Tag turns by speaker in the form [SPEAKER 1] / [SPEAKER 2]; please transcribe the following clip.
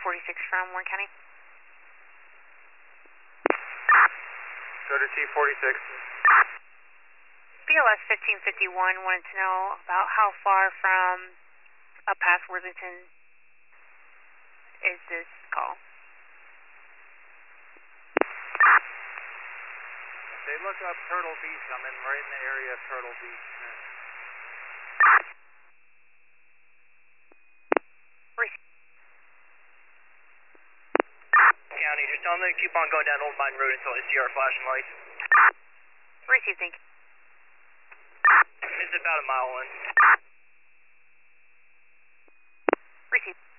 [SPEAKER 1] T46 from Warren County.
[SPEAKER 2] Go to T46.
[SPEAKER 1] BLS 1551 wanted to know about how far from up past Worthington is this call.
[SPEAKER 2] They look up Turtle Beach. I'm in right in the area of Turtle Beach.
[SPEAKER 3] County, just tell them to keep on going down Old Mine Road until they see our flashing lights.
[SPEAKER 1] Received, thank you.
[SPEAKER 3] It's about a mile in.
[SPEAKER 1] Received.